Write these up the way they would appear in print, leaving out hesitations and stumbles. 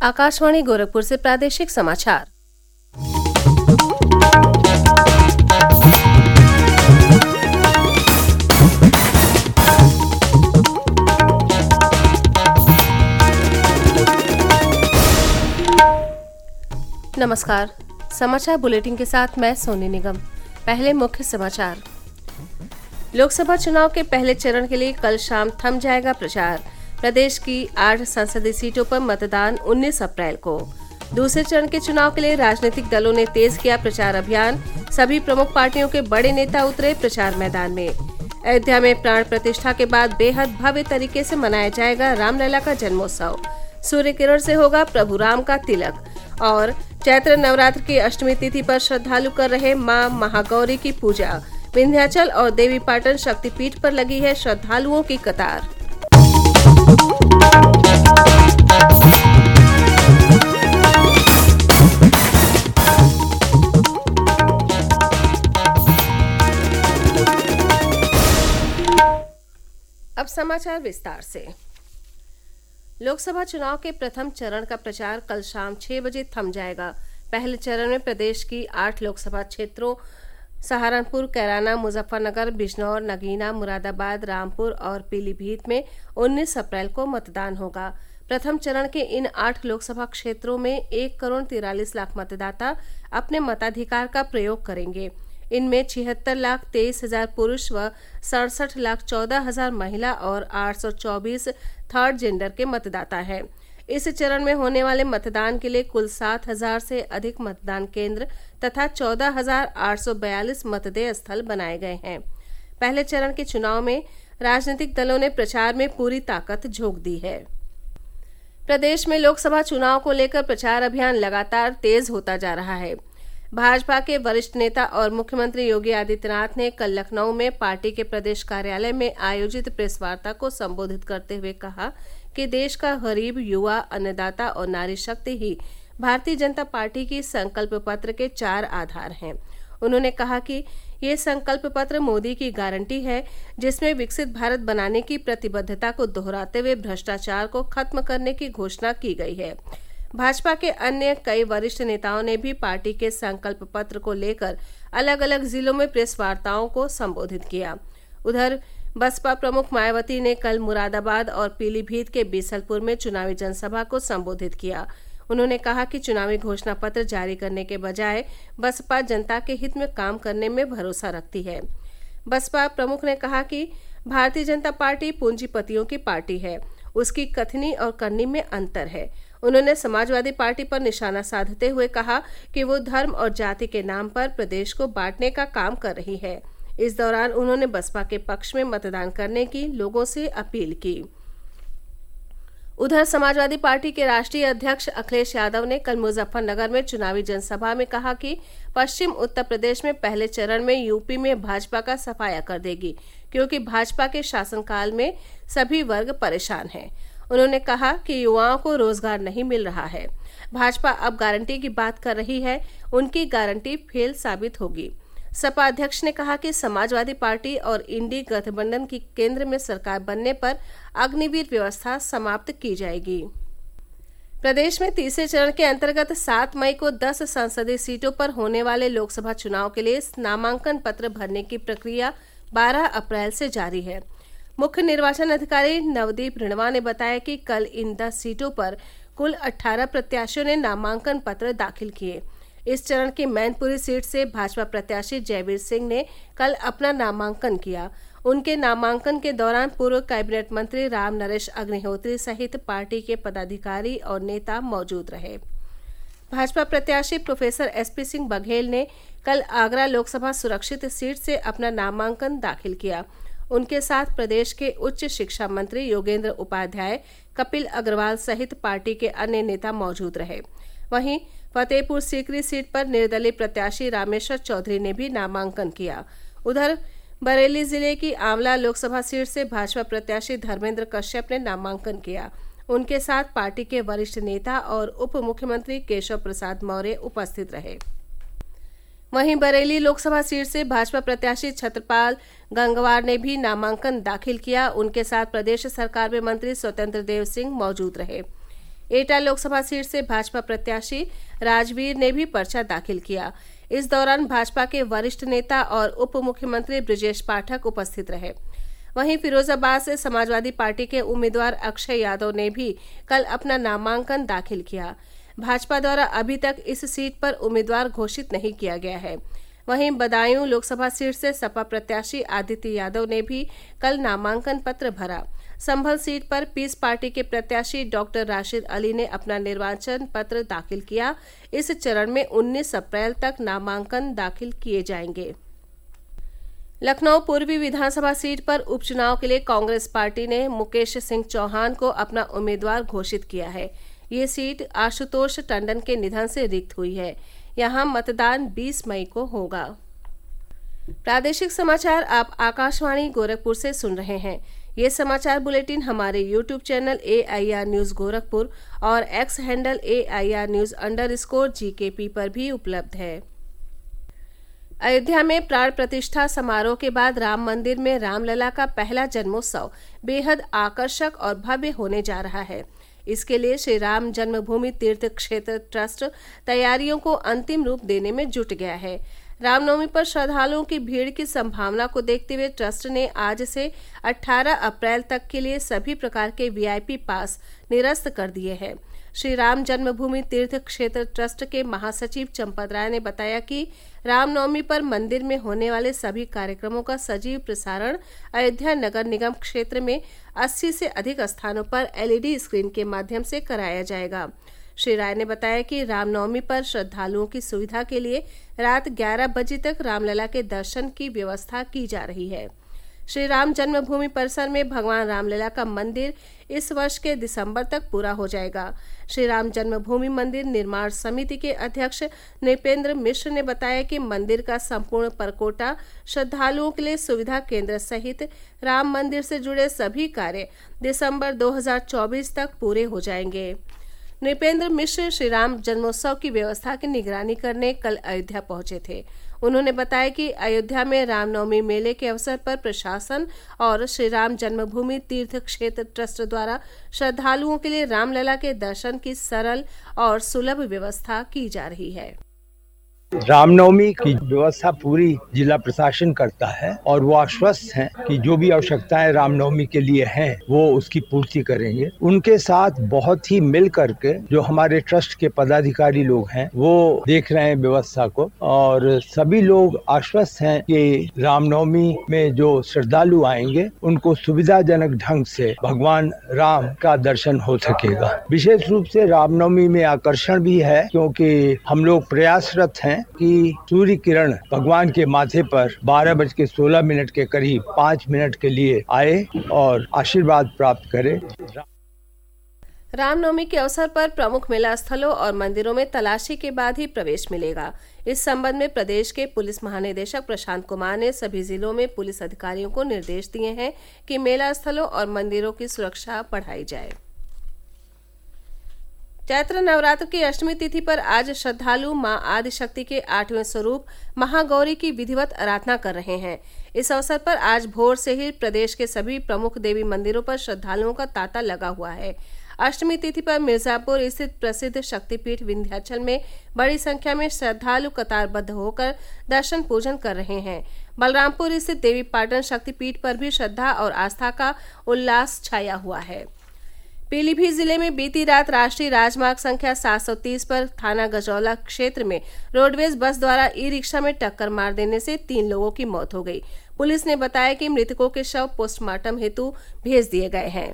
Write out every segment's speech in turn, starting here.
आकाशवाणी गोरखपुर से प्रादेशिक समाचार। नमस्कार। समाचार बुलेटिन के साथ मैं सोनी निगम। पहले मुख्य समाचार। लोकसभा चुनाव के पहले चरण के लिए कल शाम थम जाएगा प्रचार। प्रदेश की 8 संसदीय सीटों पर मतदान 19 अप्रैल को। दूसरे चरण के चुनाव के लिए राजनीतिक दलों ने तेज किया प्रचार अभियान। सभी प्रमुख पार्टियों के बड़े नेता उतरे प्रचार मैदान में। अयोध्या में प्राण प्रतिष्ठा के बाद बेहद भव्य तरीके से मनाया जाएगा रामलला का जन्मोत्सव। सूर्य किरण से होगा प्रभु राम का तिलक। और चैत्र नवरात्र की अष्टमी तिथि पर श्रद्धालु कर रहे मां महागौरी की पूजा। विंध्याचल और देवीपाटन शक्तिपीठ पर लगी है श्रद्धालुओं की कतार। अब समाचार विस्तार से। लोकसभा चुनाव के प्रथम चरण का प्रचार कल शाम 6 बजे थम जाएगा। पहले चरण में प्रदेश की 8 लोकसभा क्षेत्रों सहारनपुर, कैराना, मुजफ्फरनगर, बिजनौर, नगीना, मुरादाबाद, रामपुर और पीलीभीत में 19 अप्रैल को मतदान होगा। प्रथम चरण के इन 8 लोकसभा क्षेत्रों में 1,43,00,000 मतदाता अपने मताधिकार का प्रयोग करेंगे। इनमें 76,23,000 पुरुष व 67,14,000 महिला और 824 थर्ड जेंडर के मतदाता हैं। इस चरण में होने वाले मतदान के लिए कुल 7,000 से अधिक मतदान केंद्र तथा 14,842 मतदेय स्थल बनाए गए हैं। पहले चरण के चुनाव में राजनीतिक दलों ने प्रचार में पूरी ताकत झोंक दी है। प्रदेश में लोकसभा चुनाव को लेकर प्रचार अभियान लगातार तेज होता जा रहा है। भाजपा के वरिष्ठ नेता और मुख्यमंत्री योगी आदित्यनाथ ने कल लखनऊ में पार्टी के प्रदेश कार्यालय में आयोजित प्रेस वार्ता को संबोधित करते हुए कहा कि देश का गरीब, युवा, अन्नदाता और नारी शक्ति ही भारतीय जनता पार्टी की संकल्प पत्र के 4 आधार हैं। उन्होंने कहा कि ये संकल्प पत्र मोदी की गारंटी है, जिसमें विकसित भारत बनाने की प्रतिबद्धता को दोहराते हुए भ्रष्टाचार को खत्म करने की घोषणा की गई है। भाजपा के अन्य कई वरिष्ठ नेताओं ने भी पार्टी के संकल्प पत्र को लेकर अलग अलग जिलों में प्रेस वार्ताओं को संबोधित किया। उधर बसपा प्रमुख मायावती ने कल मुरादाबाद और पीलीभीत के बीसलपुर में चुनावी जनसभा को संबोधित किया। उन्होंने कहा कि चुनावी घोषणा पत्र जारी करने के बजाय बसपा जनता के हित में काम करने में भरोसा रखती है। बसपा प्रमुख ने कहा कि भारतीय जनता पार्टी पूंजीपतियों की पार्टी है, उसकी कथनी और करनी में अंतर है। उन्होंने समाजवादी पार्टी पर निशाना साधते हुए कहा कि वो धर्म और जाति के नाम पर प्रदेश को बांटने का काम कर रही है। इस दौरान उन्होंने बसपा के पक्ष में मतदान करने की लोगों से अपील की। उधर समाजवादी पार्टी के राष्ट्रीय अध्यक्ष अखिलेश यादव ने कल मुजफ्फरनगर में चुनावी जनसभा में कहा कि पश्चिम उत्तर प्रदेश में पहले चरण में यूपी में भाजपा का सफाया कर देगी, क्योंकि भाजपा के शासनकाल में सभी वर्ग परेशान हैं। उन्होंने कहा कि युवाओं को रोजगार नहीं मिल रहा है। भाजपा अब गारंटी की बात कर रही है, उनकी गारंटी फेल साबित होगी। सपा अध्यक्ष ने कहा कि समाजवादी पार्टी और इंडी गठबंधन की केंद्र में सरकार बनने पर अग्निवीर व्यवस्था समाप्त की जाएगी। प्रदेश में तीसरे चरण के अंतर्गत 7 मई को 10 संसदीय सीटों पर होने वाले लोकसभा चुनाव के लिए नामांकन पत्र भरने की प्रक्रिया 12 अप्रैल से जारी है। मुख्य निर्वाचन अधिकारी नवदीप रिणवा ने बताया कि कल इन 10 सीटों पर कुल 18 प्रत्याशियों ने नामांकन पत्र दाखिल किए। इस चरण की मैनपुरी सीट से भाजपा प्रत्याशी जयवीर सिंह ने कल अपना नामांकन किया। उनके नामांकन के दौरान पूर्व कैबिनेट मंत्री राम नरेश अग्निहोत्री सहित पार्टी के पदाधिकारी और नेता मौजूद रहे। भाजपा प्रत्याशी प्रोफेसर SP सिंह बघेल ने कल आगरा लोकसभा सुरक्षित सीट से अपना नामांकन दाखिल किया। उनके साथ प्रदेश के उच्च शिक्षा मंत्री योगेंद्र उपाध्याय, कपिल अग्रवाल सहित पार्टी के अन्य नेता मौजूद रहे। वहीं फतेहपुर सीकरी सीट पर निर्दलीय प्रत्याशी रामेश्वर चौधरी ने भी नामांकन किया। उधर बरेली जिले की आंवला लोकसभा सीट से भाजपा प्रत्याशी धर्मेंद्र कश्यप ने नामांकन किया। उनके साथ पार्टी के वरिष्ठ नेता और उप मुख्यमंत्री केशव प्रसाद मौर्य उपस्थित रहे। वहीं बरेली लोकसभा सीट से भाजपा प्रत्याशी छत्रपाल गंगवार ने भी नामांकन दाखिल किया। उनके साथ प्रदेश सरकार में मंत्री स्वतंत्र देव सिंह मौजूद रहे। एटा लोकसभा सीट से भाजपा प्रत्याशी राजवीर ने भी पर्चा दाखिल किया। इस दौरान भाजपा के वरिष्ठ नेता और उप मुख्यमंत्री ब्रजेश पाठक उपस्थित रहे। वहीं फिरोजाबाद से समाजवादी पार्टी के उम्मीदवार अक्षय यादव ने भी कल अपना नामांकन दाखिल किया। भाजपा द्वारा अभी तक इस सीट पर उम्मीदवार घोषित नहीं किया गया है। वहीं बदायूं लोकसभा सीट से सपा प्रत्याशी आदित्य यादव ने भी कल नामांकन पत्र भरा। संभल सीट पर पीस पार्टी के प्रत्याशी डॉक्टर राशिद अली ने अपना निर्वाचन पत्र दाखिल किया। इस चरण में 19 अप्रैल तक नामांकन दाखिल किए जाएंगे। लखनऊ पूर्वी विधानसभा सीट पर उपचुनाव के लिए कांग्रेस पार्टी ने मुकेश सिंह चौहान को अपना उम्मीदवार घोषित किया है। ये सीट आशुतोष टंडन के निधन से रिक्त हुई है। यहाँ मतदान 20 मई को होगा। प्रादेशिक समाचार आप आकाशवाणी गोरखपुर से सुन रहे हैं। ये समाचार बुलेटिन हमारे YouTube channel AIR news Gorakhpur और X हैंडल AIR न्यूज़_GKP पर भी उपलब्ध है। अयोध्या में प्राण प्रतिष्ठा समारोह के बाद राम मंदिर में रामलला का पहला जन्मोत्सव बेहद आकर्षक और भव्य होने जा रहा है। इसके लिए श्री राम जन्मभूमि तीर्थ क्षेत्र ट्रस्ट तैयारियों को अंतिम रूप देने में जुट गया है। रामनवमी पर श्रद्धालुओं की भीड़ की संभावना को देखते हुए ट्रस्ट ने आज से 18 अप्रैल तक के लिए सभी प्रकार के VIP पास निरस्त कर दिए हैं। श्री राम जन्मभूमि तीर्थ क्षेत्र ट्रस्ट के महासचिव चंपत राय ने बताया कि रामनवमी पर मंदिर में होने वाले सभी कार्यक्रमों का सजीव प्रसारण अयोध्या नगर निगम क्षेत्र में 80 से अधिक स्थानों पर LED स्क्रीन के माध्यम से कराया जाएगा। श्री राय ने बताया कि रामनवमी पर श्रद्धालुओं की सुविधा के लिए रात 11 बजे तक रामलला के दर्शन की व्यवस्था की जा रही है। श्री राम जन्मभूमि परिसर में भगवान रामलला का मंदिर इस वर्ष के दिसंबर तक पूरा हो जाएगा। श्री राम जन्मभूमि मंदिर निर्माण समिति के अध्यक्ष नृपेंद्र मिश्र ने बताया कि मंदिर का संपूर्ण परकोटा श्रद्धालुओं के लिए सुविधा केंद्र सहित राम मंदिर से जुड़े सभी कार्य दिसंबर 2024 तक पूरे हो जाएंगे। नृपेंद्र मिश्र श्री राम जन्मोत्सव की व्यवस्था की निगरानी करने कल अयोध्या पहुंचे थे। उन्होंने बताया कि अयोध्या में रामनवमी मेले के अवसर पर प्रशासन और श्री राम जन्मभूमि तीर्थ क्षेत्र ट्रस्ट द्वारा श्रद्धालुओं के लिए रामलला के दर्शन की सरल और सुलभ व्यवस्था की जा रही है। रामनवमी की व्यवस्था पूरी जिला प्रशासन करता है और वो आश्वस्त हैं कि जो भी आवश्यकताएं रामनवमी के लिए हैं वो उसकी पूर्ति करेंगे। उनके साथ बहुत ही मिल करके जो हमारे ट्रस्ट के पदाधिकारी लोग हैं वो देख रहे हैं व्यवस्था को और सभी लोग आश्वस्त हैं कि रामनवमी में जो श्रद्धालु आएंगे उनको सुविधाजनक ढंग से भगवान राम का दर्शन हो सकेगा। विशेष रूप से रामनवमी में आकर्षण भी है क्योंकि हम लोग प्रयासरत हैं कि सूर्य किरण भगवान के माथे पर 12:16 के करीब 5 मिनट के लिए आए और आशीर्वाद प्राप्त करे। रामनवमी के अवसर पर प्रमुख मेला स्थलों और मंदिरों में तलाशी के बाद ही प्रवेश मिलेगा। इस संबंध में प्रदेश के पुलिस महानिदेशक प्रशांत कुमार ने सभी जिलों में पुलिस अधिकारियों को निर्देश दिए हैं कि मेला स्थलों और मंदिरों की सुरक्षा बढ़ाई जाए। चैत्र नवरात्र की अष्टमी तिथि पर आज श्रद्धालु मां आदिशक्ति के 8वें स्वरूप महागौरी की विधिवत आराधना कर रहे हैं। इस अवसर पर आज भोर से ही प्रदेश के सभी प्रमुख देवी मंदिरों पर श्रद्धालुओं का तांता लगा हुआ है। अष्टमी तिथि पर मिर्जापुर स्थित प्रसिद्ध शक्तिपीठ विंध्याचल में बड़ी संख्या में श्रद्धालु कतारबद्ध होकर दर्शन पूजन कर रहे हैं। बलरामपुर स्थित देवी पाटन शक्तिपीठ पर भी श्रद्धा और आस्था का उल्लास छाया हुआ है। पीलीभीत जिले में बीती रात राष्ट्रीय राजमार्ग संख्या 730 पर थाना गजौला क्षेत्र में रोडवेज बस द्वारा ई-रिक्शा में टक्कर मार देने से 3 लोगों की मौत हो गई। पुलिस ने बताया कि मृतकों के शव पोस्टमार्टम हेतु भेज दिए गए हैं।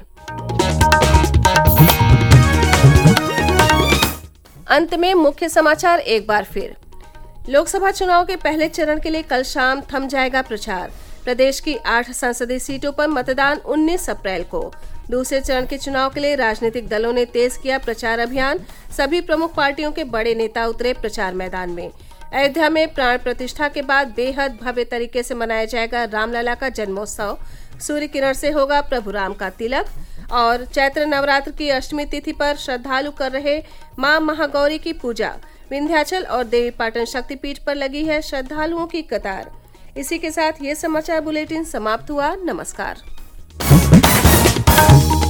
अंत में मुख्य समाचार एक बार फिर। लोकसभा चुनाव के पहले चरण के लिए कल शाम थम जाएगा प्रचार। प्रदेश की 8 संसदीय सीटों पर मतदान 19 अप्रैल को। दूसरे चरण के चुनाव के लिए राजनीतिक दलों ने तेज किया प्रचार अभियान। सभी प्रमुख पार्टियों के बड़े नेता उतरे प्रचार मैदान में। अयोध्या में प्राण प्रतिष्ठा के बाद बेहद भव्य तरीके से मनाया जाएगा रामलला का जन्मोत्सव। सूर्य किरण से होगा प्रभु राम का तिलक। और चैत्र नवरात्र की अष्टमी तिथि पर श्रद्धालु कर रहे मां महागौरी की पूजा। विंध्याचल और देवी पाटन शक्तिपीठ पर लगी है श्रद्धालुओं की कतार। इसी के साथ ये समाचार बुलेटिन समाप्त हुआ। नमस्कार।